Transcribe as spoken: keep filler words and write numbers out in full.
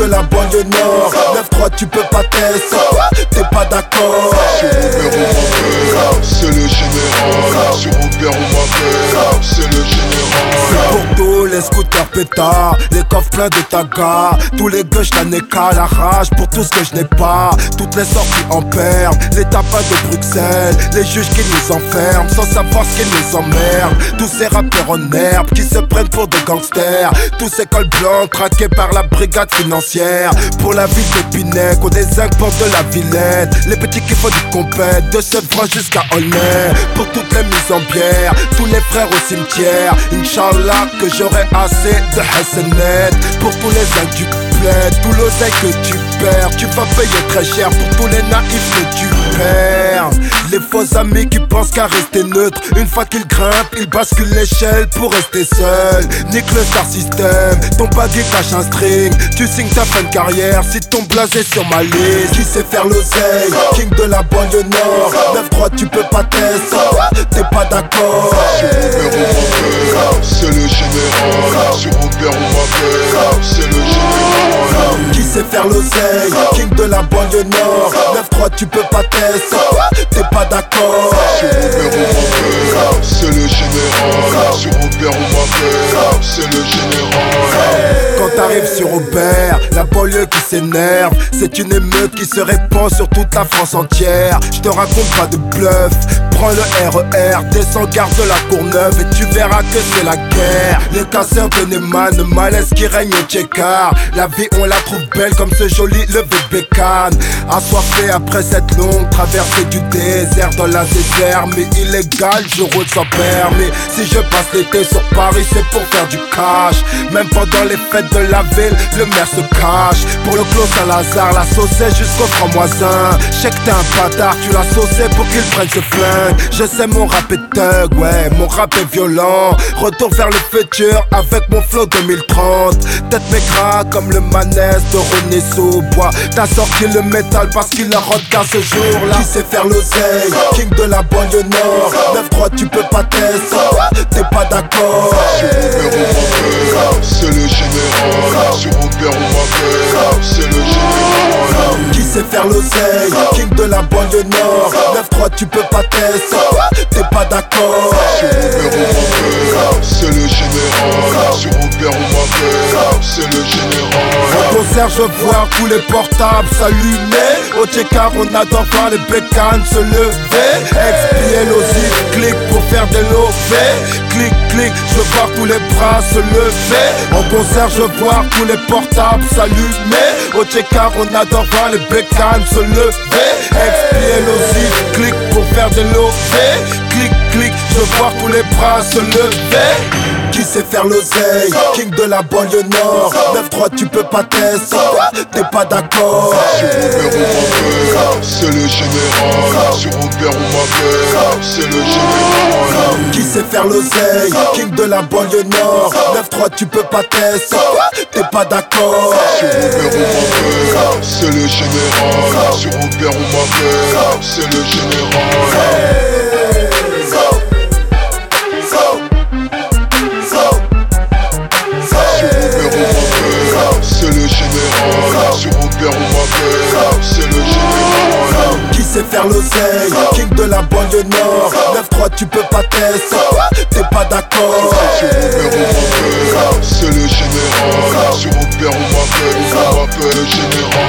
la banlieue nord. neuf trois tu peux pas tester, t'es pas d'accord. Sur Robert on m'appelle, c'est le général. Sur Robert on m'appelle, c'est le général. C'est pour tous les scooters pétards, les coffres pleins de tagas. Tous les gueux j'la n'ai qu'à la rage pour tout ce que je n'ai pas. Toutes les sorties en perme, les tapins de Bruxelles, les juges qui nous enferment sans savoir ce qui nous emmerde. Tous ces rappeurs en herbe qui se prennent pour des gangsters. Tous ces cols blancs traqués par la brigade financière. Pour la ville d'Épinay, qu'on des zincs pour de la Villette. Les petits qui font du compète, de Sevran jusqu'à Aulnay. Pour toutes les mises en bière, tous les frères au cimetière. Inch'Allah que j'aurai assez de Hassanet. Pour tous les zincs du plaid, tout l'oseille que tu perds. Tu vas payer très cher pour tous les naïfs que tu perds. Les faux amis qui pensent qu'à rester neutre. Une fois qu'ils grimpent, ils basculent l'échelle pour rester seul. Nique le star system, ton baggy cache un string. Tu signes ta fin de carrière si ton blasé sur ma liste. Qui sait faire l'oseille, king de la banlieue nord. neuf trois tu peux pas tester, t'es pas d'accord. Sur Robert on m'appelle, c'est le général. Sur Robert on m'appelle, c'est le général. Qui sait faire l'oseille, king de la banlieue nord. neuf trois tu peux pas tester, t'es pas d'accord. Sur Robert on m'appelle, c'est le général. Sur Robert on m'appelle, c'est le général. Quand t'arrives sur Robert, la banlieue qui s'énerve. C'est une émeute qui se répand sur toute la France entière. Je te raconte pas de bluff, prends le R E R, descends gare de la Courneuve et tu verras que c'est la guerre. Les casseurs de Neyman, le malaise qui règne au Tchékar. La vie on la trouve belle comme ce joli lever de bécane. Assoiffé après cette longue traversée du désert dans la désert. Mais illégal, je roule sans permis. Si je passe l'été sur Paris, c'est pour faire du cash. Même pendant les fêtes de la ville, le maire se cache. Pour le clos Saint-Lazare, la saucée jusqu'au franc-moisin. Je sais que t'es un bâtard, tu l'as saucé pour qu'il prenne ce flingue. Je sais mon rap est thug, ouais, mon rap est violent. Retour vers le futur avec mon flow deux mille trente. Tête maigre comme le manès de René Saubois. T'as sorti le métal parce qu'il a rentre qu'à ce jour-là. Qui sait faire l'oseille, king de la banlieue nord. neuf trois tu peux pas tester, t'es pas d'accord. Sur Robert on m'appelle, c'est le général. Sur Robert on m'appelle, c'est le général. Qui sait faire l'oseille, king de la banlieue nord. neuf trois tu peux pas tester, t'es pas d'accord. Sur Robert on m'appelle, c'est le général. Sur Robert on m'appelle, c'est le général. Au concert je vois tous les portables s'allumer. Au Tchékar on adore voir les bécanes se lever. Explosif, clic pour faire des lovés. Clic, clic, je vois tous les bras se lever. Au concert je vois tous les portables s'allumer. Au Tchékar on adore voir les bécanes se lever. Explosif, clic pour faire des lovés. Clic, clic, je vois tous les bras se lever. Qui sait faire l'oseille, king de la banlieue nord. neuf trois tu peux pas tester, t'es pas d'accord. Sur Robert on m'appelle, c'est le général. Sur Robert on m'appelle, c'est le général. Qui sait faire l'oseille, king de la banlieue nord. neuf trois tu peux pas tester, t'es pas d'accord. Sur Robert on m'appelle, c'est le général. Sur Robert on m'appelle, c'est le général. C'est le général. Sur Robert on m'appelle, c'est le général. Qui sait faire l'oseille, king de la banlieue nord. neuf trois tu peux pas tester, t'es pas d'accord. Sur Robert on m'appelle, c'est le général. Sur Robert on m'appelle, on m'appelle le général.